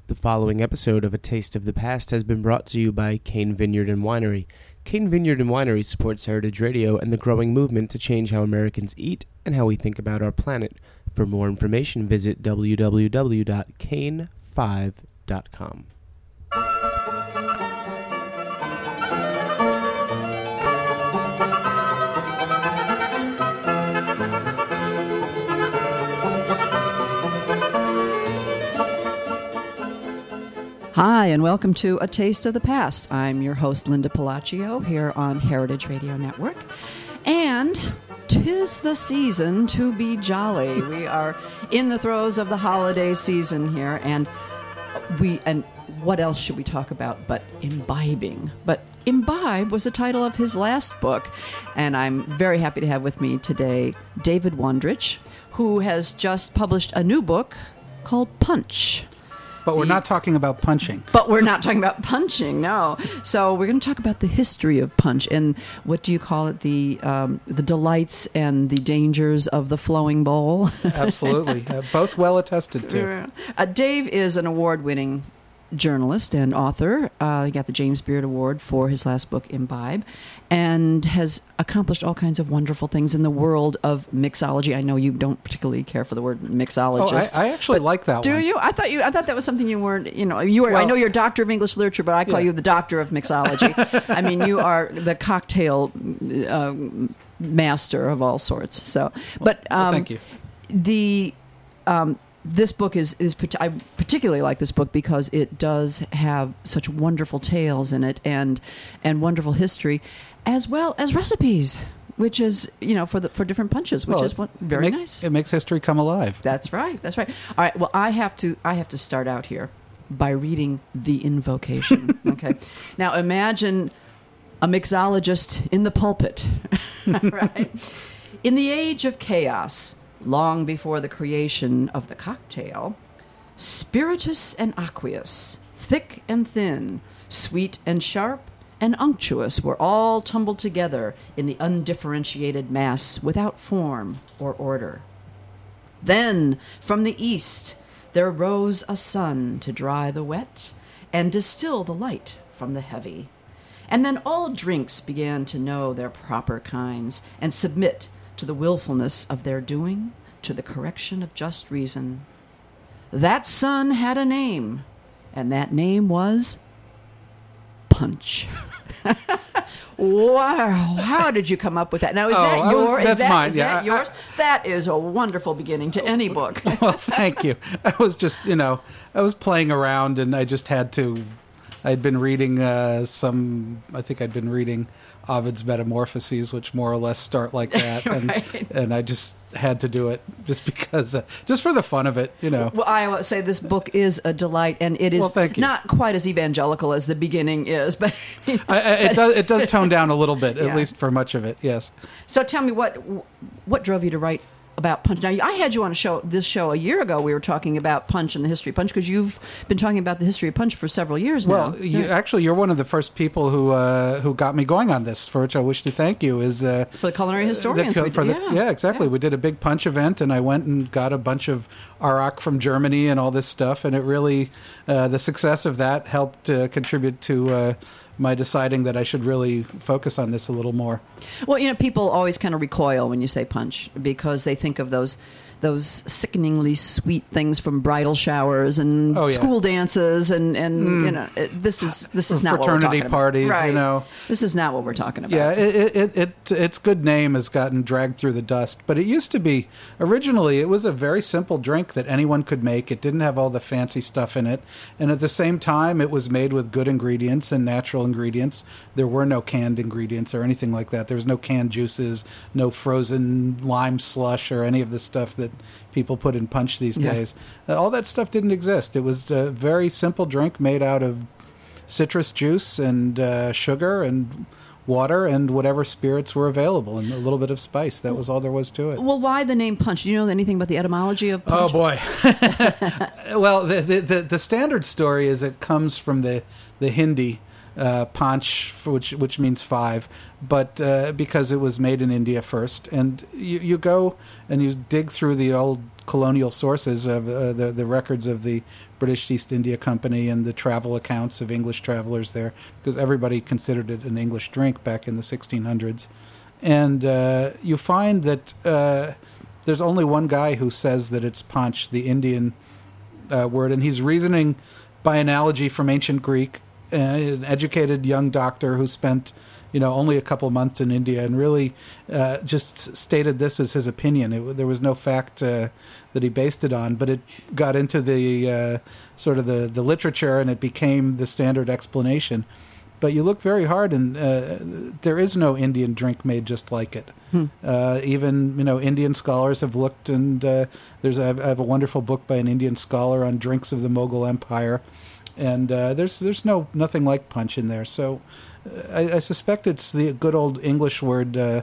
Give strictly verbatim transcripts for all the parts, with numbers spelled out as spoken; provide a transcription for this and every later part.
The following episode of A Taste of the Past has been brought to you by Cain Vineyard and Winery. Cain Vineyard and Winery supports Heritage Radio and the growing movement to change how Americans eat and how we think about our planet. For more information, visit w w w dot cain five dot com. Hi, and welcome to A Taste of the Past. I'm your host, Linda Palacio, here on Heritage Radio Network. And 'tis the season to be jolly. We are in the throes of the holiday season here, and we and what else should we talk about but imbibing? But Imbibe was the title of his last book, and I'm very happy to have with me today David Wondrich, who has just published a new book called Punch. But we're not talking about punching. But we're not talking about punching, no. So we're going to talk about the history of punch and what do you call it, the um, the delights and the dangers of the flowing bowl. Absolutely. Uh, both well attested to. Uh, Dave is an award-winning journalist and author. Uh, he got the James Beard Award for his last book, Imbibe, and has accomplished all kinds of wonderful things in the world of mixology. I know you don't particularly care for the word mixologist. Oh, I, I actually like that do one. Do you? I thought you. I thought that was something you weren't. You know, you are. Well, I know you're a doctor of English literature, but I call yeah. you the doctor of mixology. I mean, you are the cocktail uh, master of all sorts. So, but um, well, thank you. The. Um, This book is, is I particularly like this book because it does have such wonderful tales in it and and wonderful history, as well as recipes, which is, you know, for the for different punches, which well, is what, very make, nice. It makes history come alive. That's right. That's right. All right. Well, I have to I have to start out here by reading the invocation. Okay. Now imagine a mixologist in the pulpit. Right. In the age of chaos, long before the creation of the cocktail, spiritus and aqueous, thick and thin, sweet and sharp, and unctuous were all tumbled together in the undifferentiated mass without form or order. Then, from the east, there rose a sun to dry the wet and distill the light from the heavy. And then all drinks began to know their proper kinds and submit to the willfulness of their doing, to the correction of just reason. That sun had a name, and that name was Punch. Wow! How did you come up with that? Now, is Oh, that I was- your? that's is that, mine, is yeah, that yours? I- that is a wonderful beginning to any book. Well, thank you. I was just, you know, I was playing around and I just had to. I'd been reading uh, some, I think I'd been reading Ovid's Metamorphoses, which more or less start like that. And, Right. and I just had to do it just because, uh, just for the fun of it, you know. Well, I would say this book is a delight, and it is Well, thank you. not quite as evangelical as the beginning is, but I, I, it does it does tone down a little bit, Yeah. at least for much of it, yes. So tell me what what drove you to write about Punch? Now, I had you on a show this show a year ago. We were talking about Punch and the history of Punch because you've been talking about the history of Punch for several years Well, now. you, Yeah. actually, you're one of the first people who uh, who got me going on this, for which I wish to thank you. Is uh, For the culinary historians, the- we for did, the- yeah. exactly. Yeah. We did a big Punch event, and I went and got a bunch of arak from Germany and all this stuff, and it really uh, the success of that helped uh, contribute to uh, my deciding that I should really focus on this a little more. Well, you know, people always kind of recoil when you say Punch because they think of those those sickeningly sweet things from bridal showers and Oh, yeah. school dances and, and you know it, this is this is not what we're Fraternity talking parties, about. you Right. know. This is not what we're talking about. Yeah, it, it, it, its good name has gotten dragged through the dust. But it used to be, originally, it was a very simple drink that anyone could make. It didn't have all the fancy stuff in it. And at the same time, it was made with good ingredients and natural ingredients. There were no canned ingredients or anything like that. There was no canned juices, no frozen lime slush or any of the stuff that people put in Punch these Yeah. days. Uh, all that stuff didn't exist. It was a very simple drink made out of citrus juice and uh, sugar and water and whatever spirits were available and a little bit of spice. That was all there was to it. Well, why the name Punch? Do you know anything about the etymology of Punch? Oh boy. Well, the, the the the standard story is it comes from the the Hindi uh, Panch, which which means five, but uh, because it was made in India first. And you, you go and you dig through the old colonial sources of uh, the the records of the British East India Company and the travel accounts of English travelers there, because everybody considered it an English drink back in the sixteen hundreds. And uh, you find that uh, there's only one guy who says that it's Panch, the Indian uh, word, and he's reasoning by analogy from ancient Greek, uh, an educated young doctor who spent, you know, only a couple months in India and really uh, just stated this as his opinion. It, there was no fact uh, that he based it on, but it got into the uh, sort of the, the literature and it became the standard explanation. But you look very hard, and uh, there is no Indian drink made just like it. Hmm. Uh, even you know, Indian scholars have looked, and uh, there's a, I have a wonderful book by an Indian scholar on drinks of the Mughal Empire, and uh, there's there's no nothing like punch in there. So uh, I, I suspect it's the good old English word uh,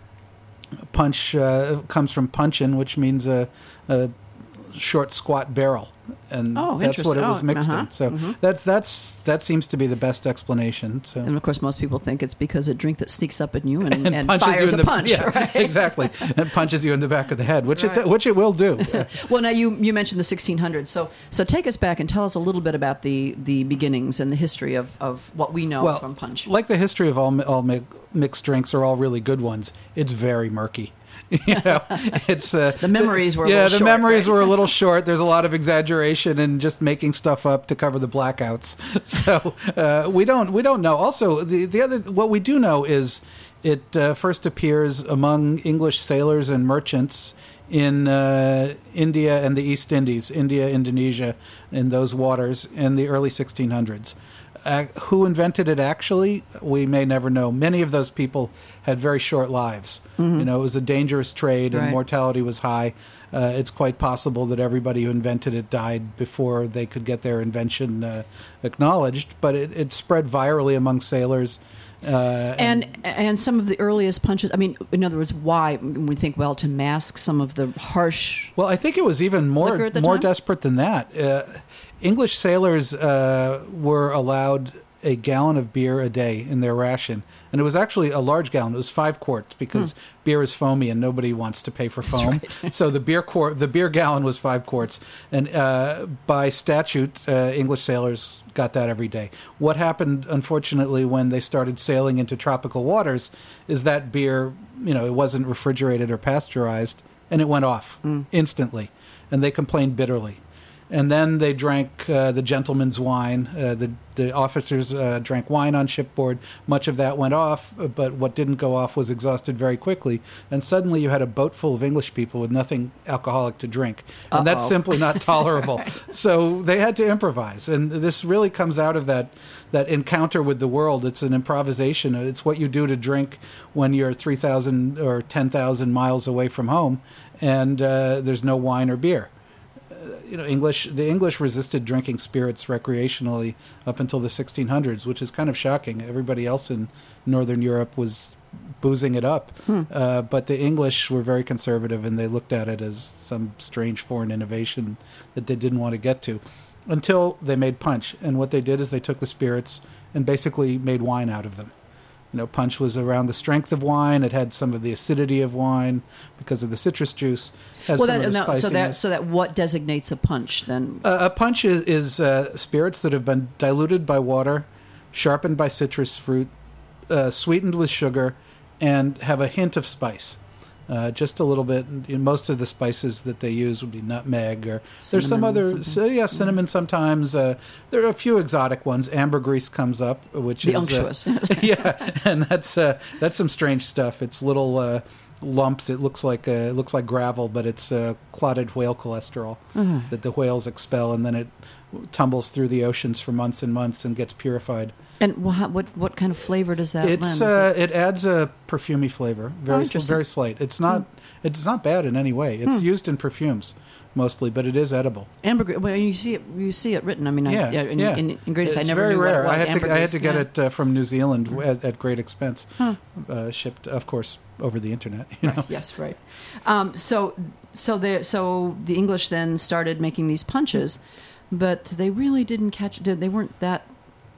punch uh, comes from punchin, which means a, a short, squat barrel. And oh, that's what it was oh, mixed uh-huh. in. So mm-hmm. that's that's that seems to be the best explanation. So. And of course, most people think it's because a drink that sneaks up at you and, and, and punches fires you in a the, punch. Yeah, right? exactly. And punches you in the back of the head, which right. it which it will do. Well, now you you mentioned the sixteen hundreds, so so take us back and tell us a little bit about the, the beginnings and the history of, of what we know well, from punch. Like the history of all all mi- mixed drinks are all really good ones. It's very murky. You know, it's uh, the memories were a yeah, little the short, memories right? were a little short. There's a lot of exaggeration and just making stuff up to cover the blackouts. So uh, we don't we don't know. Also, the the other what we do know is it uh, first appears among English sailors and merchants in uh, India and the East Indies, India, Indonesia, in those waters in the early sixteen hundreds. Uh, who invented it actually, we may never know. Many of those people had very short lives. Mm-hmm. You know, it was a dangerous trade and right. mortality was high. Uh, it's quite possible that everybody who invented it died before they could get their invention uh, acknowledged, but it, it spread virally among sailors. Uh, and, and and some of the earliest punches, I mean, in other words, why? We think, well, to mask some of the harsh... Well, I think it was even more more time? desperate than that. Uh, English sailors uh, were allowed a gallon of beer a day in their ration. And it was actually a large gallon. It was five quarts because hmm. beer is foamy and nobody wants to pay for foam. Right. So the beer quart, the beer gallon was five quarts. And uh, by statute, uh, English sailors got that every day. What happened, unfortunately, when they started sailing into tropical waters is that beer, you know, it wasn't refrigerated or pasteurized, and it went off mm. instantly. And they complained bitterly. And then they drank uh, the gentleman's wine. Uh, the the officers uh, drank wine on shipboard. Much of that went off, but what didn't go off was exhausted very quickly. And suddenly you had a boat full of English people with nothing alcoholic to drink. And Uh-oh. That's simply not tolerable. Right. So they had to improvise. And this really comes out of that, that encounter with the world. It's an improvisation. It's what you do to drink when you're three thousand or ten thousand miles away from home and uh, there's no wine or beer. You know, English. The English resisted drinking spirits recreationally up until the sixteen hundreds, which is kind of shocking. Everybody else in Northern Europe was boozing it up, hmm. uh, but the English were very conservative, and they looked at it as some strange foreign innovation that they didn't want to get to, until they made punch. And what they did is they took the spirits and basically made wine out of them. You know, punch was around the strength of wine. It had some of the acidity of wine because of the citrus juice. Had well, some that, of the no, spiciness. so that so that what designates a punch then? Uh, a punch is, is uh, spirits that have been diluted by water, sharpened by citrus fruit, uh, sweetened with sugar, and have a hint of spice. Uh, just a little bit. You know, most of the spices that they use would be nutmeg, or cinnamon, there's some other, so, yeah, cinnamon yeah. sometimes. Uh, there are a few exotic ones. Ambergris comes up, which the is unctuous. Uh, yeah, and that's uh, that's some strange stuff. It's little uh, lumps. It looks like uh, it looks like gravel, but it's uh, clotted whale cholesterol uh-huh. that the whales expel, and then it tumbles through the oceans for months and months and gets purified. And what what, what kind of flavor does that it's, lend? Uh, it? it adds a perfumey flavor, very oh, very slight. It's not hmm. it's not bad in any way. It's hmm. used in perfumes mostly, but it is edible. Ambergris. Well, you see it you see it written. I mean, yeah, I, yeah, in, yeah. in ingredients, it's I never very knew rare. what it was. I had to I had to get yeah. it uh, from New Zealand mm. at, at great expense, huh. uh, shipped, of course, over the internet. You right. know? Yes, right. Um, so so the so the English then started making these punches, but they really didn't catch. They weren't that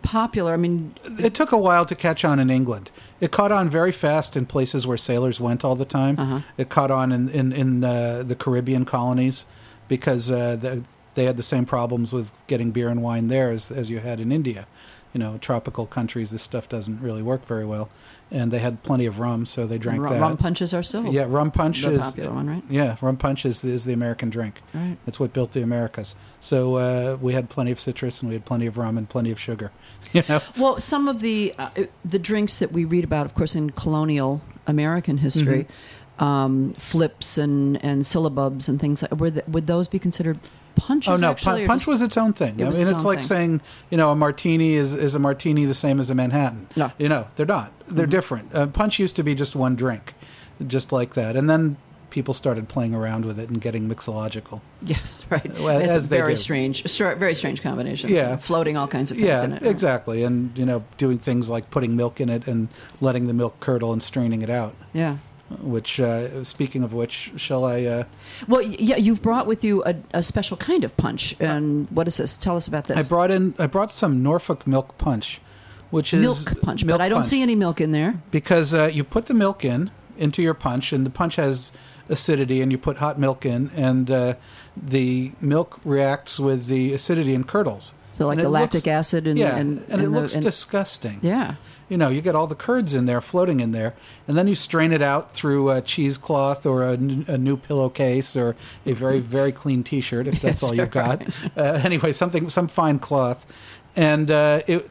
popular? I mean, It took a while to catch on in England. It caught on very fast in places where sailors went all the time. Uh-huh. It caught on in in, in uh, the Caribbean colonies because uh, the, they had the same problems with getting beer and wine there as as you had in India. You know, tropical countries, this stuff doesn't really work very well. And they had plenty of rum, so they drank rum, that. rum punches are still Yeah, rum punch the is popular one, right? Yeah, rum punch is, is the American drink. Right. It's what built the Americas. So uh, we had plenty of citrus, and we had plenty of rum and plenty of sugar. You know. Well, some of the uh, the drinks that we read about, of course, in colonial American history, Mm-hmm. um, flips and and syllabubs and things like, were th- would those be considered punches? Oh no, actually, pun- or punch just- was its own thing. It I was mean, its it's own like thing. saying, you know, a martini is, is a martini the same as a Manhattan. No. You know, they're not. They're Mhm. different. Uh, punch used to be just one drink, just like that, and then people started playing around with it and getting mixological. Yes, right. Well, it's as a they very do. strange, stra- very strange combination. Yeah. Floating all kinds of things Yeah, in it. exactly, and you know, doing things like putting milk in it and letting the milk curdle and straining it out. Yeah. Which, uh, speaking of which, shall I? Uh, Well, y- yeah, you've brought with you a, a special kind of punch. And what is this? Tell us about this. I brought in. I brought some Norfolk milk punch, which is milk punch, milk but I don't punch. see any milk in there. because uh, you put the milk in into your punch, and the punch has acidity, and you put hot milk in, and uh, the milk reacts with the acidity and curdles. So like And the it lactic looks- acid and yeah, and, and, it the- looks and- disgusting. yeah. You know, you get all the curds in there, floating in there, and then you strain it out through a cheesecloth or a, n- a new pillowcase or a very, very clean T-shirt, if that's Yes, all you've got. right. Uh, anyway, something, some fine cloth, and uh, it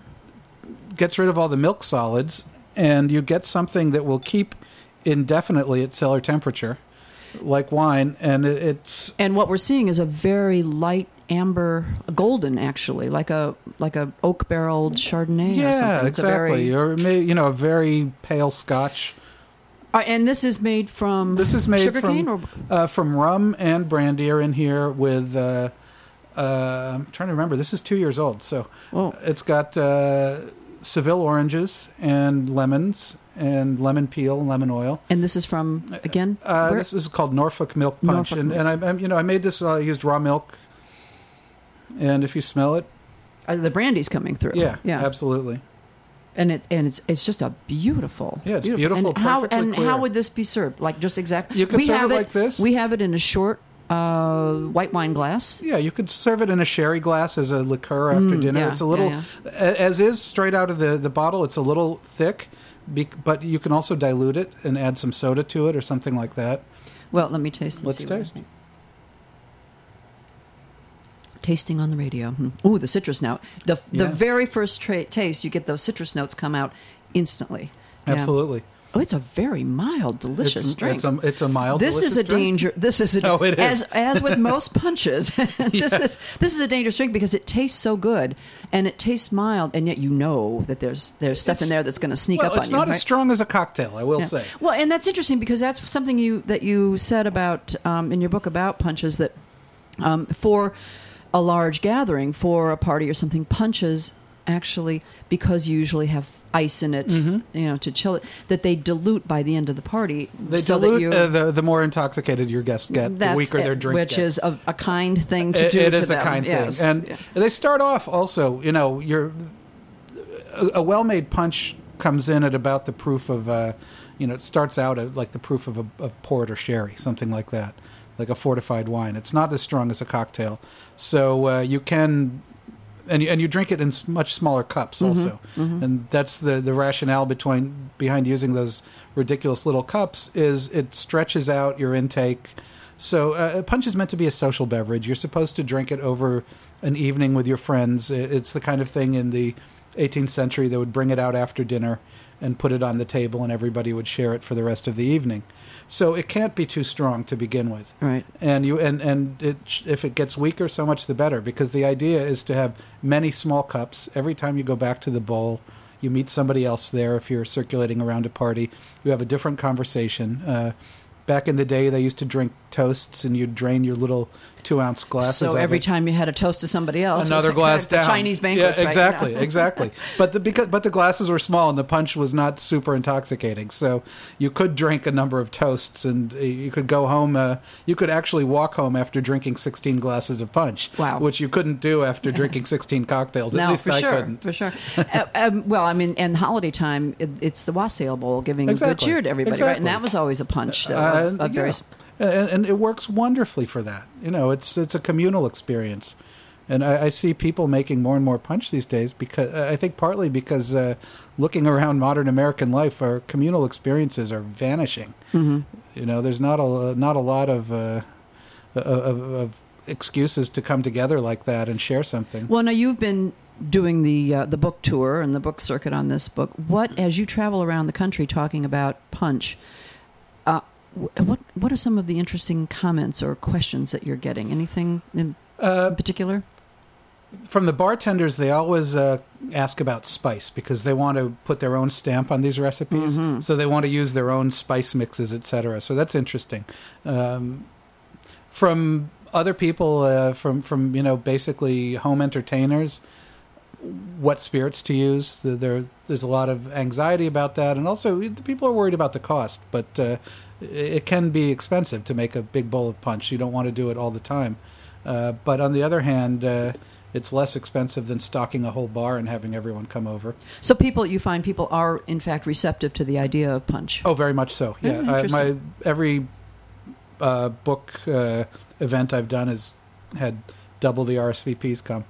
gets rid of all the milk solids, and you get something that will keep indefinitely at cellar temperature, like wine, and it, it's And what we're seeing is a very light amber, golden actually, like a like a oak barreled Chardonnay. or yeah, something. It's a exactly, very- or may, you know, a very pale Scotch. Uh, and this is made from This is made sugarcane, from or uh, from rum and brandy are in here with. Uh, uh, I'm trying to remember. This is two years old, so oh, it's got uh, Seville oranges and lemons and lemon peel and lemon oil. and this is from again. Uh, where- this is called Norfolk Milk Punch, Norfolk and, milk. and I, I, you know, I made this. Uh, I used raw milk, and if you smell it, uh, the brandy's coming through. yeah, yeah, absolutely. and it and it's it's just a beautiful. Yeah, it's beautiful, And how perfectly and clear. how would this be served? Like just exactly. You could we serve have it like this. We have it in a short uh, white wine glass. Yeah, you could serve it in a sherry glass as a liqueur after Mm, dinner. yeah, it's a little, yeah, a- as is straight out of the, the bottle. It's a little thick, be, but you can also dilute it and add some soda to it or something like that. Well, let me taste. And Let's see what I taste. think. Tasting on the radio. Hmm. Ooh, the citrus now. The the Yeah. very first tra- taste, you get those citrus notes come out instantly. Yeah. Absolutely, Oh, it's a very mild, delicious it's, drink. It's a, it's a mild. This is delicious a drink. danger. This is a Oh, it is. as as with most punches. this is this is a dangerous drink because it tastes so good and it tastes mild, and yet you know that there's there's stuff in It's- there that's going to sneak Well, up it's on you. not as right? strong as a cocktail, I will Yeah. say. Well, and that's interesting because that's something you that you said about um, in your book about punches that um, for a large gathering, for a party or something, punches actually, because you usually have ice in it, Mm-hmm. you know, to chill it, that they dilute by the end of the party. They so that dilute you, uh, the the more intoxicated your guests get, the that's weaker it, their drink which gets. is a, a kind thing to It- do it to is them. a kind Yes. thing, and Yeah. they start off also. You know, you're a, a well-made punch comes in at about the proof of, uh, you know, it starts out at like the proof of a of port or sherry, something like that, like a fortified wine. It's not as strong as a cocktail, so uh, you can. And you, and you drink it in s- much smaller cups also, and that's the, the rationale between behind using those ridiculous little cups is it stretches out your intake. So uh, punch is meant to be a social beverage. You're supposed to drink it over an evening with your friends. I- It's the kind of thing in the eighteenth century that would bring it out after dinner and put it on the table, and everybody would share it for the rest of the evening. So it can't be too strong to begin with. Right. And you and and it, sh- if it gets weaker, so much the better, because the idea is to have many small cups. Every time you go back to the bowl, you meet somebody else there. If you're circulating around a party, you have a different conversation. Uh, back in the day, they used to drink toasts, and you'd drain your little two-ounce glasses. So of every it. time you had a toast to somebody else, Another it was glass the down. Chinese banquets, yeah, right? exactly, You know? exactly. But the because but the glasses were small and the punch was not super intoxicating, so you could drink a number of toasts and uh, you could go home. Uh, you could actually walk home after drinking sixteen glasses of punch. Wow. Which you couldn't do after drinking sixteen cocktails. At No, least for I sure, couldn't. for sure. uh, um, well, I mean, and holiday time, it, it's the wassail bowl giving good Exactly. cheer to everybody, right? And Exactly. that was always a punch. Of, Uh, of yeah. various, and, and it works wonderfully for that. You know, it's it's a communal experience, and I, I see people making more and more punch these days because I think partly because uh, looking around modern American life, our communal experiences are vanishing. mm-hmm. You know, there's not a not a lot of uh, of, of excuses to come together like that and share something. Well, now you've been doing the uh, the book tour and the book circuit on this book. What, as you travel around the country talking about punch, uh, wh- what what are some of the interesting comments or questions that you're getting? Anything in Uh, particular? from the bartenders, they always uh, ask about spice because they want to put their own stamp on these recipes. Mm-hmm. So they want to use their own spice mixes, et cetera. So that's interesting. Um, from other people, uh, from from you know basically home entertainers, what spirits to use. There, there's a lot of anxiety about that, and also the people are worried about the cost. But uh, it can be expensive to make a big bowl of punch. You don't want to do it all the time. Uh, but on the other hand, uh, it's less expensive than stocking a whole bar and having everyone come over. So people, you find people are in fact receptive to the idea of punch. Oh, very much so. Yeah, Oh, I, my interesting. every uh, book uh, event I've done has had double the R S V Ps come.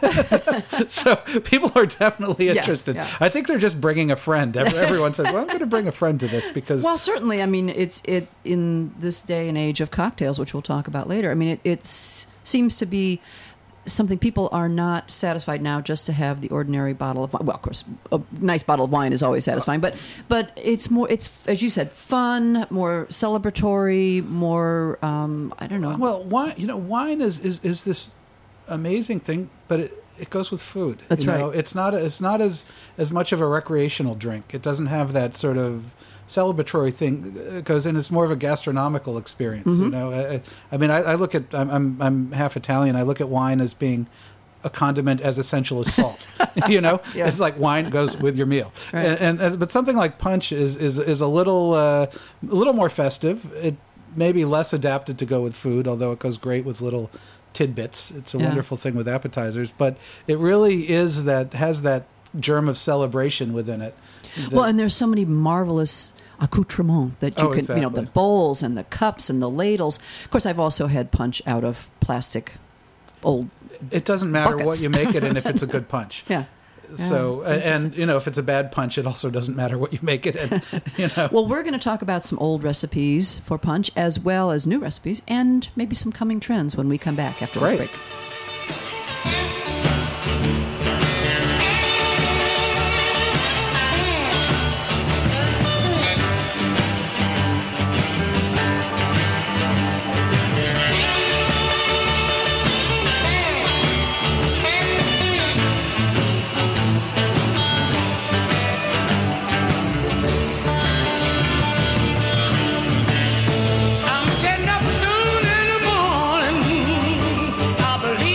So people are definitely Yeah, interested. yeah. I think they're just bringing a friend. Every- Everyone says, "Well, I'm going to bring a friend to this because." Well, certainly. I mean, it's it in this day and age of cocktails, which we'll talk about later. I mean, it it's, seems to be something people are not satisfied now just to have the ordinary bottle of wine. Well, of course, a nice bottle of wine is always satisfying, but but it's more. It's, as you said, fun, more celebratory, more. Um, I don't know. Well, wine. You know, wine is is, is this amazing thing, but it, it goes with food. That's you right. know? It's not it's not as as much of a recreational drink. It doesn't have that sort of celebratory thing. It goes in. It's more of a gastronomical experience. Mm-hmm. You know, I, I mean, I, I look at I'm, I'm I'm half Italian. I look at wine as being a condiment as essential as salt. You know, Yeah. it's like wine goes with your meal. Right. And, and as, but something like punch is is is a little uh, a little more festive. It may be less adapted to go with food, although it goes great with little tidbits. It's a Yeah. wonderful thing with appetizers, but it really is that has that germ of celebration within it. that- Well, and there's so many marvelous accoutrements that you Oh, can, you know, the exactly. bowls and the cups and the ladles. Of course, I've also had punch out of plastic, old. it doesn't matter buckets. what you make it in if it's a good punch. Yeah. So, Yeah, and you know, if it's a bad punch, it also doesn't matter what you make it in. You know. Well, we're going to talk about some old recipes for punch as well as new recipes and maybe some coming trends when we come back after Great. this break. I'm getting up soon in the morning. I believe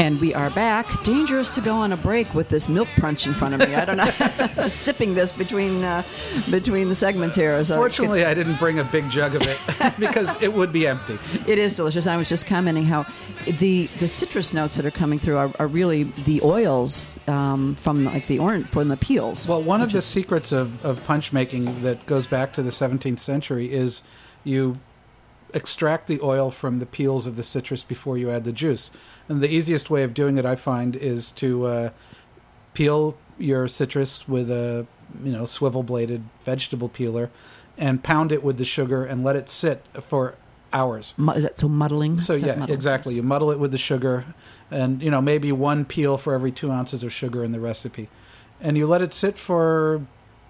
And we are back. Dangerous to go on a break with this milk punch in front of me. I don't know. Sipping this between uh, between the segments here. So Fortunately, I didn't bring a big jug of it because it would be empty. It is delicious. I was just commenting how the the citrus notes that are coming through are, are really the oils um, from like the orange from the peels. Well, one of the secrets of, of punch making that goes back to the seventeenth century is you extract the oil from the peels of the citrus before you add the juice. And the easiest way of doing it, I find, is to uh, peel your citrus with a you know swivel-bladed vegetable peeler and pound it with the sugar and let it sit for hours. Is that so muddling? So Is that yeah, muddling? exactly. You muddle it with the sugar, and you know maybe one peel for every two ounces of sugar in the recipe, and you let it sit for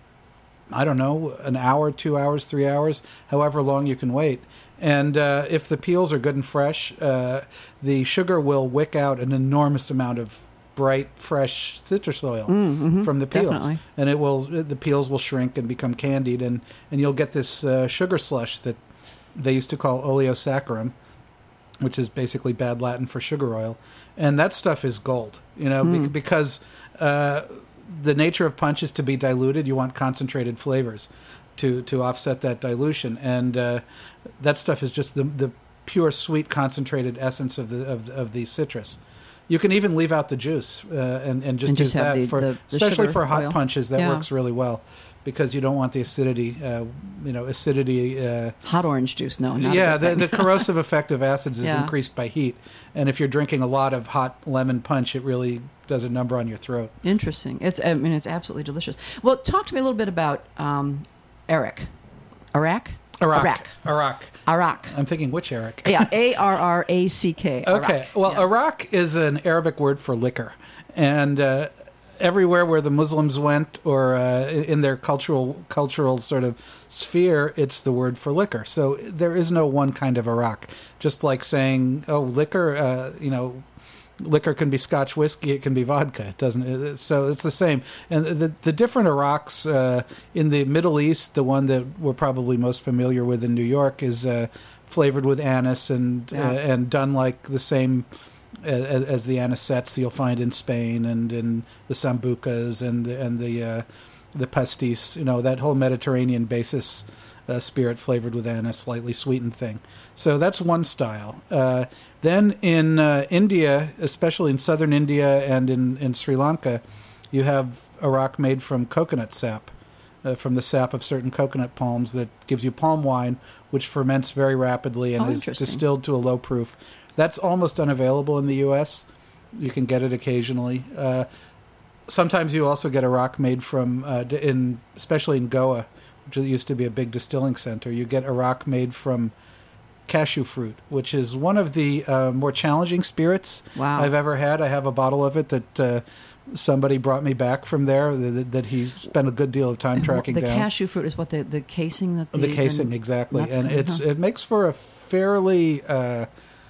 I don't know an hour, two hours, three hours, however long you can wait. And uh, if the peels are good and fresh, uh, the sugar will wick out an enormous amount of bright, fresh citrus oil Mm, mhm, from the peels, definitely. and it will the peels will shrink and become candied, and, and you'll get this uh, sugar slush that they used to call oleosaccharum, which is basically bad Latin for sugar oil, and that stuff is gold, you know, Mm. bec- because uh, the nature of punch is to be diluted. You want concentrated flavors to to offset that dilution, and uh, that stuff is just the the pure sweet concentrated essence of the of, of the citrus. You can even leave out the juice uh, and and just And use just have that the- for the- the especially sugar for hot oil. punches. That Yeah. works really well because you don't want the acidity. Uh, you know, acidity. Uh, Hot orange juice? No, not yeah, a the, good the thing. corrosive effect of acids is Yeah. increased by heat, and if you're drinking a lot of hot lemon punch, it really does a number on your throat. Interesting. It's I mean it's absolutely delicious. Well, talk to me a little bit about um, Arak. Arak? Arak. Arak. Arak. Arak. I'm thinking which Arak? Yeah, A R R A C K. Okay. Arak. Well, Yeah. Arak is an Arabic word for liquor, and uh, everywhere where the Muslims went, or uh, in their cultural cultural sort of sphere, it's the word for liquor. So there is no one kind of Arak. Just like saying, "Oh, liquor," uh, you know. Liquor can be Scotch whiskey, it can be vodka. It doesn't. It, so it's the same. And the the different Iraqs uh, in the Middle East, the one that we're probably most familiar with in New York, is uh, flavored with anise and Yeah. uh, and done like the same as, as the anisettes you'll find in Spain and in the sambucas and the, and the uh, the pastis. You know, that whole Mediterranean basis. Uh, spirit flavored with anise, slightly sweetened thing. So that's one style. Uh, then in uh, India, especially in southern India and in, in Sri Lanka, you have Arak made from coconut sap, uh, from the sap of certain coconut palms that gives you palm wine, which ferments very rapidly and Oh, is interesting. distilled to a low proof. That's almost unavailable in the U S. You can get it occasionally. Uh, sometimes you also get Arak made from, uh, in especially in Goa, which used to be a big distilling center. You get Arak made from cashew fruit, which is one of the uh, more challenging spirits Wow. I've ever had. I have a bottle of it that uh, somebody brought me back from there that, that he's spent a good deal of time tracking the down. cashew fruit is what the, the casing that the, the casing, the exactly. nuts And come in, it's huh? it makes for a fairly uh,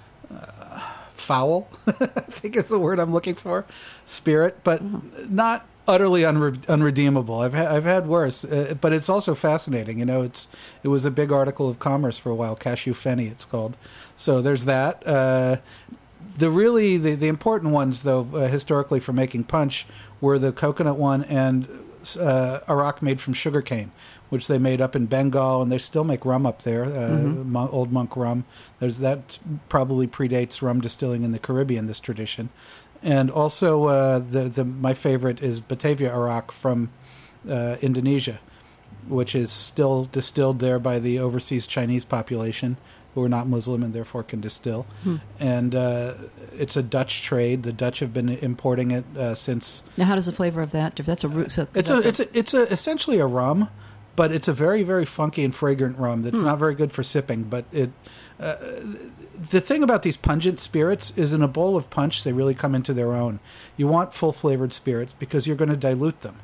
uh, foul, I think is the word I'm looking for, spirit, but Mm-hmm. not utterly unre- unredeemable. I've ha- I've had worse, uh, but it's also fascinating. You know, it's it was a big article of commerce for a while. Cashew Fenny, it's called. So there's that. Uh, the really the, the important ones, though, uh, historically for making punch, were the coconut one and uh, Arak made from sugarcane, which they made up in Bengal, and they still make rum up there. Uh, Mm-hmm. mon- Old Monk rum. There's that probably predates rum distilling in the Caribbean. This tradition. And also, uh, the the my favorite is Batavia Arak from uh, Indonesia, which is still distilled there by the overseas Chinese population, who are not Muslim and therefore can distill. Hmm. And uh, it's a Dutch trade. The Dutch have been importing it uh, since. Now, how does the flavor of that? If that's a root, so It's a that's it's a, it's a essentially a rum, but it's a very very funky and fragrant rum that's Hmm. not very good for sipping. But it. Uh, the thing about these pungent spirits is in a bowl of punch, they really come into their own. You want full flavored spirits because you're going to dilute them.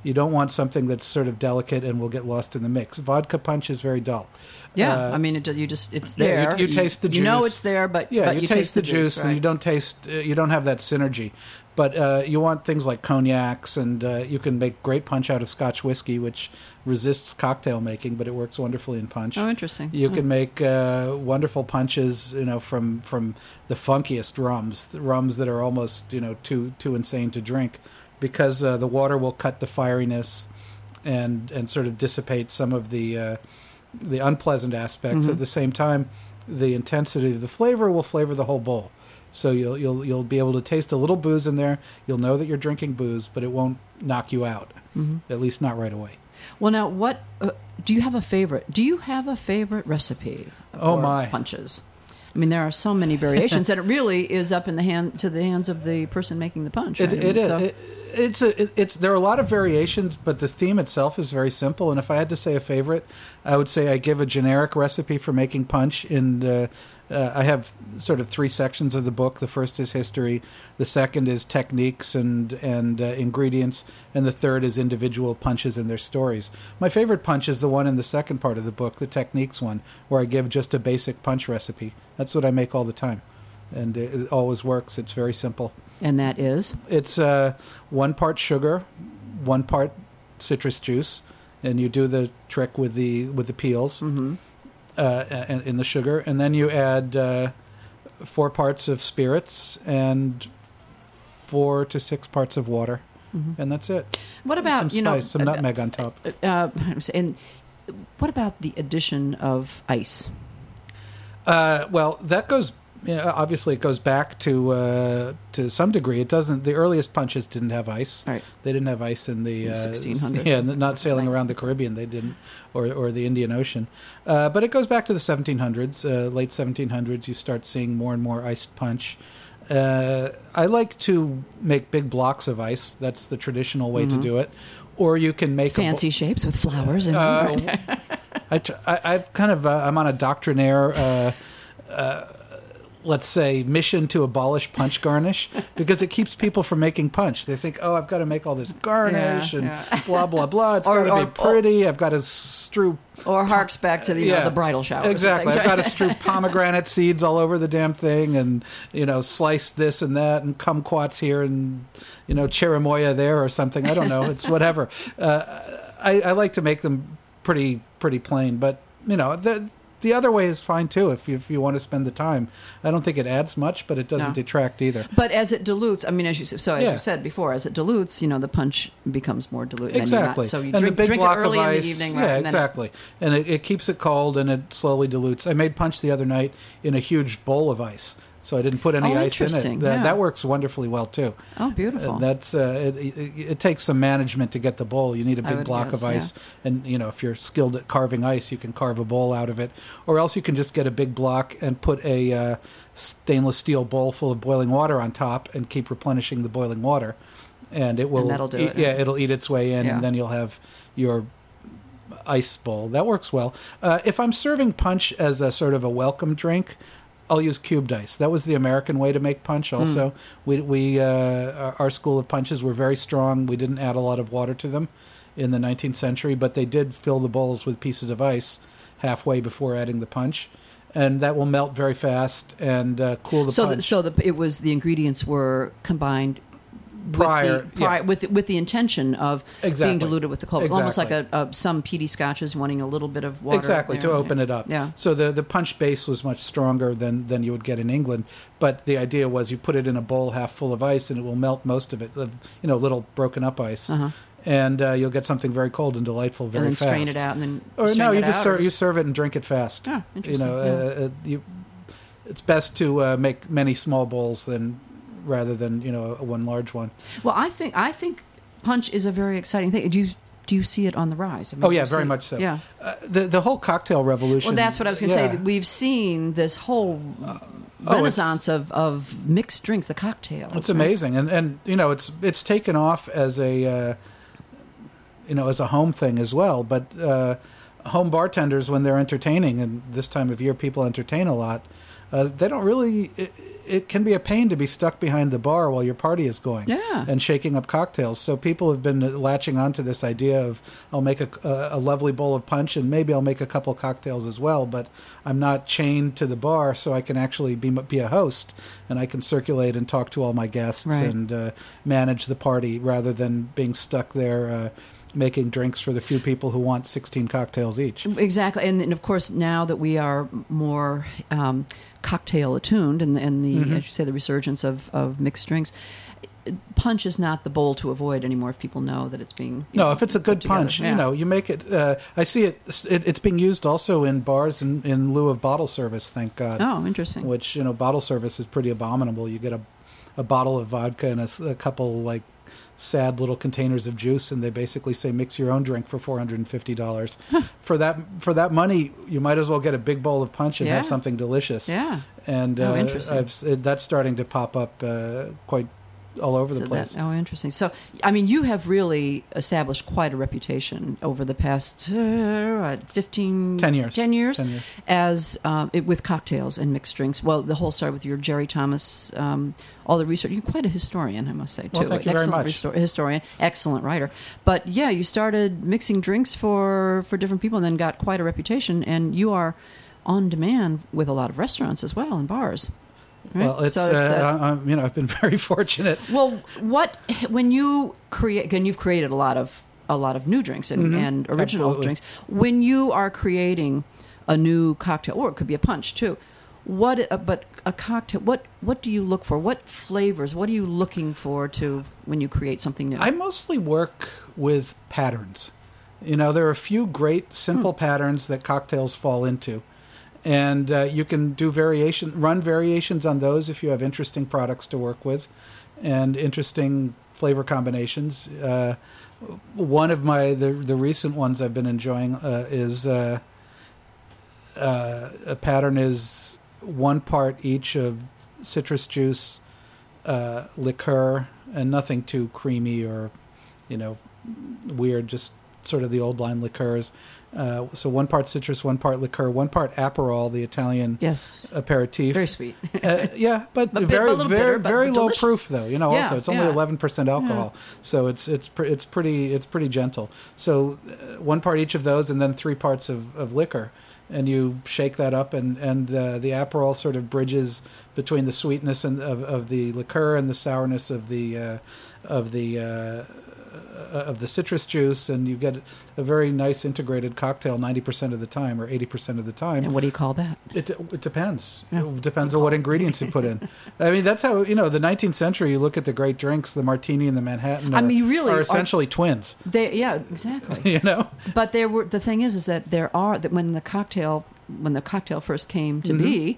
You don't want something that's sort of delicate and will get lost in the mix. Vodka punch is very dull. Yeah, Uh, I mean, it, you just it's yeah, there. you- you taste the You know juice. it's there, but Yeah, but you, you taste, the juice, and right. you don't taste. Uh, you don't have that synergy. But uh, you want things like cognacs, and uh, you can make great punch out of Scotch whiskey, which resists cocktail making, but it works wonderfully in punch. Oh, interesting. You Oh. can make uh, wonderful punches, you know, from from the funkiest rums, the rums that are almost, you know, too too insane to drink, because uh, the water will cut the fieriness, and and sort of dissipate some of the uh, the unpleasant aspects. Mhm. At the same time, the intensity of the flavor will flavor the whole bowl. So you'll you'll you'll be able to taste a little booze in there. You'll know that you're drinking booze, but it won't knock you out. Mhm. At least not right away. Well, now, what uh, do you have a favorite? Do you have a favorite recipe for Oh, my. punches? I mean, there are so many variations, and it really is up in the hand to the hands of the person making the punch. It, right? it is. So- It, it's a. It, it's there are a lot of variations, but the theme itself is very simple. And if I had to say a favorite, I would say I give a generic recipe for making punch. In uh, uh, I have sort of three sections of the book. The first is history. The second is techniques and and uh, ingredients, and the third is individual punches and their stories. My favorite punch is the one in the second part of the book, the techniques one, where I give just a basic punch recipe. That's what I make all the time, and it, it always works. It's very simple. and that is It's uh, one part sugar, one part citrus juice, and you do the trick with the with the peels mhm. uh, in, in the sugar, and then you add uh, four parts of spirits and four to six parts of water, Mhm. and that's it. What about some spice, you know some uh, nutmeg on top. Uh, and what about the addition of ice? Uh, well, that goes. You know, obviously, it goes back to uh, to some degree. It doesn't. The earliest punches didn't have ice. All right. They didn't have ice in the uh, sixteen hundreds. Yeah, not sailing around the Caribbean. They didn't, or or the Indian Ocean. Uh, but it goes back to the seventeen hundreds, uh, late seventeen hundreds. You start seeing more and more iced punch. Uh, I like to make big blocks of ice. That's the traditional way to do it. Or you can make Fancy a shapes with flowers in bo- them. uh, right? I, tr- I, I've kind of uh, I'm on a doctrinaire. Uh, uh, let's say, mission to abolish punch garnish because it keeps people from making punch. They think, oh, I've got to make all this garnish Yeah, and yeah. blah, blah, blah. It's Or- got to or- be pretty. I've got to strew... Or harks back to the, you know, the bridal shower. Exactly. I've got to strew pomegranate seeds all over the damn thing and, you know, slice this and that and kumquats here and, you know, cherimoya there or something. I don't know. It's whatever. Uh, I, I like to make them pretty, pretty plain. But, you know, the, the other way is fine, too, if you, if you want to spend the time. I don't think it adds much, but it doesn't No. detract either. But as it dilutes, I mean, as you so as Yeah. you said before, as it dilutes, you know, the punch becomes more diluted. Exactly. So you and drink, the big drink block it early of ice, in the evening. Right, yeah, and then it- exactly. And it, it keeps it cold and it slowly dilutes. I made punch the other night in a huge bowl of ice, so I didn't put any Oh, ice in it. interesting, That, yeah. that works wonderfully well too. oh, beautiful. And that's uh, it, it, it takes some management to get the bowl. You need a I big would block guess, of ice, and you know if you're skilled at carving ice, you can carve a bowl out of it, or else you can just get a big block and put a uh, stainless steel bowl full of boiling water on top and keep replenishing the boiling water, and it will. And that'll do eat, it. Yeah, it'll eat its way in, Yeah. and then you'll have your ice bowl. That works well. Uh, if I'm serving punch as a sort of a welcome drink, I'll use cubed ice. That was the American way to make punch. Also, we we uh, our- our school of punches were very strong. We didn't add a lot of water to them in the nineteenth century, but they did fill the bowls with pieces of ice halfway before adding the punch, and that will melt very fast and uh, cool the so, punch. the, so the it was the ingredients were combined Prior, with the, pri- yeah. with the, with the intention of Exactly. being diluted with the cold, almost like Exactly. a, a some peaty scotches wanting a little bit of water. Exactly, there. to open it up. Yeah. So the, the punch base was much stronger than, than you would get in England. But the idea was you put it in a bowl half full of ice and it will melt most of it, you know, little broken up ice. Uh-huh. And uh, you'll get something very cold and delightful very and then fast. strain it out, and then Or strain no, you it just out, serve, or you serve it and drink it fast. Oh, you interesting, know, yeah. uh, uh, you, it's best to uh, make many small bowls than rather than you know one large one. Well, I think I think punch is a very exciting thing. Do you do you see it on the rise? I mean, Oh do yeah, you very see- much so. Yeah. Uh, the the whole cocktail revolution. Well, that's what I was going to yeah. say. We've seen this whole oh, renaissance of, of mixed drinks, the cocktails. It's right? amazing, and and you know it's it's taken off as a uh, you know as a home thing as well. But uh, home bartenders, when they're entertaining, and this time of year people entertain a lot, uh, they don't really. It, it can be a pain to be stuck behind the bar while your party is going, Yeah. and shaking up cocktails. So people have been latching onto this idea of I'll make a, a, a lovely bowl of punch and maybe I'll make a couple cocktails as well, but I'm not chained to the bar, so I can actually be be a host and I can circulate and talk to all my guests Right. and uh, manage the party rather than being stuck there. Uh, making drinks for the few people who want sixteen cocktails each. Exactly, and, and of course now that we are more um, cocktail attuned, and, and the Mm-hmm. as you say, the resurgence of, of mixed drinks, punch is not the bowl to avoid anymore. If people know that it's being you No, know, if it's a good put together. punch, Yeah. you know, you make it. Uh, I see it, it. It's being used also in bars in, in lieu of bottle service. Thank God. Oh, interesting. Which you know, bottle service is pretty abominable. You get a a bottle of vodka and a, a couple like sad little containers of juice, and they basically say mix your own drink for four hundred and fifty dollars. For that for that money, you might as well get a big bowl of punch and Yeah. have something delicious. Yeah. And Oh, uh, interesting. I've, it, that's starting to pop up uh, quite all over So the place. that- oh, interesting. So, I mean, you have really established quite a reputation over the past uh, what, fifteen, Ten years. ten years, Ten years. as um, it, with cocktails and mixed drinks. Well, the whole started with your Jerry Thomas, um, all the research. You're quite a historian, I must say, too. Well, thank An you very excellent much. restor- historian, excellent writer. But yeah, you started mixing drinks for for different people, and then got quite a reputation. And you are on demand with a lot of restaurants as well and bars. Right? Well, it's, So uh, I'm, you know, I've been very fortunate. Well, what when you create, and you've created a lot of a lot of new drinks and, Mhm. and original Absolutely. drinks. When you are creating a new cocktail, or it could be a punch too. What, uh, but a cocktail. What what do you look for? What flavors? What are you looking for to when you create something new? I mostly work with patterns. You know, there are a few great simple Hmm. patterns that cocktails fall into. And uh, you can do variation, run variations on those if you have interesting products to work with and interesting flavor combinations. Uh, one of my the the recent ones I've been enjoying uh, is uh, uh, a pattern is one part each of citrus juice, uh, liqueur, and nothing too creamy or you know weird. Just sort of the old line liqueurs. Uh, so one part citrus, one part liqueur, one part Aperol, the Italian yes, aperitif. very sweet. uh, yeah, but, But bit- very, a little very, bitter, but very low delicious. proof though. You know, Yeah, also it's only yeah. eleven percent alcohol, so it's it's pre- it's pretty it's pretty gentle. So uh, one part each of those, and then three parts of, of liquor, and you shake that up, and and uh, the Aperol sort of bridges between the sweetness and of, of the liqueur and the sourness of the uh, of the. Uh, of the citrus juice, and you get a very nice integrated cocktail ninety percent of the time or eighty percent of the time. And what do you call that? It, it depends. Yeah. It depends on what ingredients you put in. I mean, that's how, you know, the nineteenth century, you look at the great drinks, the martini and the Manhattan are, I mean, really, are are- essentially twins, They, yeah, exactly. you know? But there were the thing is, is that there are that when the cocktail when the cocktail first came to Mm-hmm. be.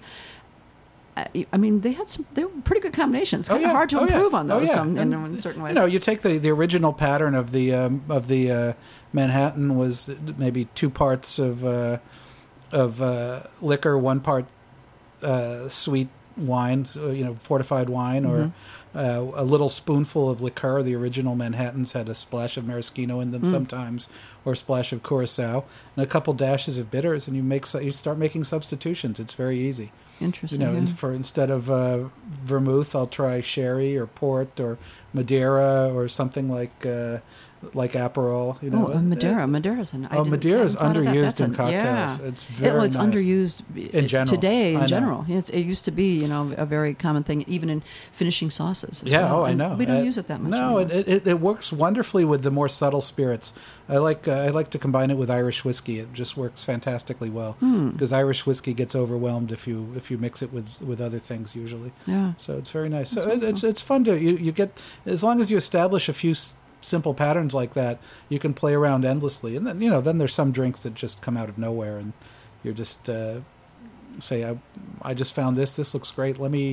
I I mean, they had some. They were pretty good combinations. Oh, Kind of yeah. hard to Oh, yeah. improve on Oh, those yeah. some, in, And, in certain ways. You know, you take the, the original pattern of the um, of the uh, Manhattan was maybe two parts of uh, of uh, liquor, one part uh, sweet wine, so, you know, fortified wine, or uh, a little spoonful of liqueur. The original Manhattans had a splash of maraschino in them sometimes, or a splash of curacao, and a couple dashes of bitters, and you make su- you start making substitutions. It's very easy. You Interesting. know, yeah. and for instead of uh, vermouth, I'll try sherry or port or Madeira or something like uh, like Aperol. You know, oh, uh, Madeira. Madeira's an. I Oh, didn't- Madeira is hadn't thought of that. underused That's in a- cocktails. Yeah. It's It- very well, it's nice. underused In general. today. I In know. general, it's, it used to be, you know, a very common thing, even in finishing sauces. As Yeah, well. oh, I And know. We don't Uh, use it that much. No, anymore. it, it it works wonderfully with the more subtle spirits. I like uh, I like to combine it with Irish whiskey. It just works fantastically well Hmm. because Irish whiskey gets overwhelmed if you if you mix it with, with other things usually. Yeah. So it's very nice. That's So it, it's it's fun to you you get as long as you establish a few s- simple patterns like that, you can play around endlessly. And then you know then there's some drinks that just come out of nowhere, and you're just uh, say I I just found this. This looks great. Let me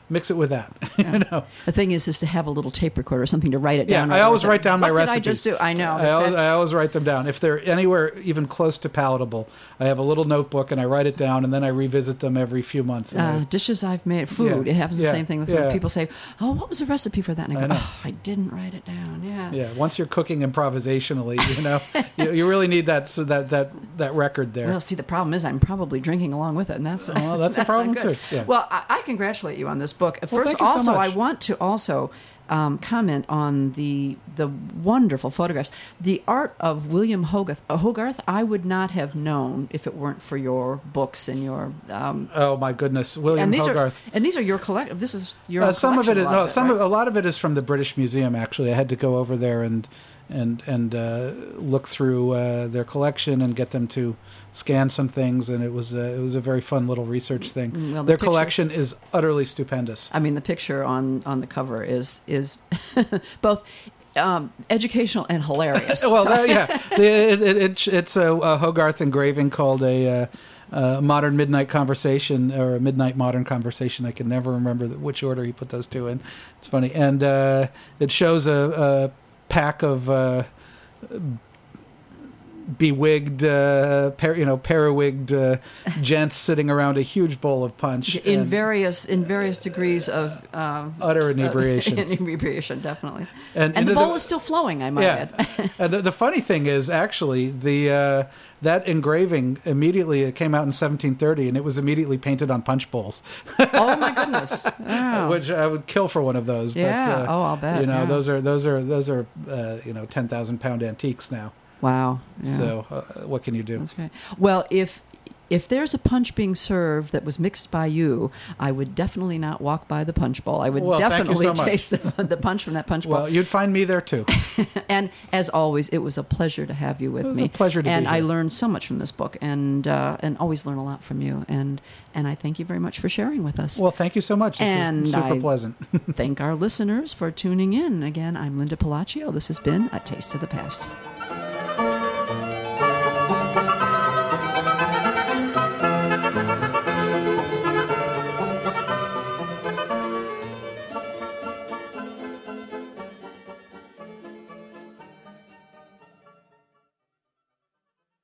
mix it with that. Yeah. you know. The thing is, is to have a little tape recorder or something to write it Yeah, down. I always Otherwise, write down my what recipes. Did I just do? I know. I always, That's- I always write them down. If they're anywhere even close to palatable, I have a little notebook and I write it down, and then I revisit them every few months. And Uh, I- dishes I've made, food. Yeah, It happens yeah, the same thing with yeah. food. People say, "Oh, what was the recipe for that?" And I I go, know. "Oh, I didn't write it down." Yeah. yeah, once you're cooking improvisationally, you know, you, you really need that so that that that record there. Well, see, the problem is I'm probably drinking along with it, and that's Well, that's a not problem, good. too. Yeah. Well, I, I congratulate you on this book. First, thank you so also, I much. want to also um, comment on the the wonderful photographs. The art of William Hogarth. Uh, Hogarth, I would not have known if it weren't for your books and your. Um, Oh my goodness, William and these Hogarth. are and these are your collect. This is your Uh, some of it, collection, is, a lot no, of it, some right? of, a lot of it is from the British Museum. Actually, I had to go over there and and and uh, look through uh, their collection and get them to scan some things, and it was uh, it was a very fun little research thing. Mm, well, the their picture- collection is utterly stupendous. I mean, the picture on, on the cover is is both um, educational and hilarious. Well, So- that, yeah, it, it, it, it's a, a Hogarth engraving called a. Uh, Uh, modern midnight conversation or a midnight modern conversation. I can never remember the, which order he put those two in. It's funny, and uh, it shows a, a pack of uh, bewigged, uh, par, you know, periwigged uh, gents sitting around a huge bowl of punch in and various in various degrees of um, utter inebriation. uh, inebriation, definitely. And- And, and the the- bowl is still flowing, I might Yeah, add. and the, the funny thing is actually the uh, that engraving immediately it came out in seventeen thirty, and it was immediately painted on punch bowls. Oh my goodness! Wow. Which I would kill for one of those. Yeah. But, uh, Oh, I'll bet, You know, yeah. those are those are those are uh, you know ten thousand pound antiques now. Wow. Yeah. So uh, what can you do? That's great. Well, if if there's a punch being served that was mixed by you, I would definitely not walk by the punch bowl. I would Well, thank you definitely so much. taste the, the punch from that punch bowl. Well, you'd find me there too. And as always, it was a pleasure to have you with It was me. a pleasure to be and I here. learned so much from this book, and uh, and always learn a lot from you. And and I thank you very much for sharing with us. Well, thank you so much. This And is super I- pleasant. Thank our listeners for tuning in. Again, I'm Linda Palacio. This has been A Taste of the Past.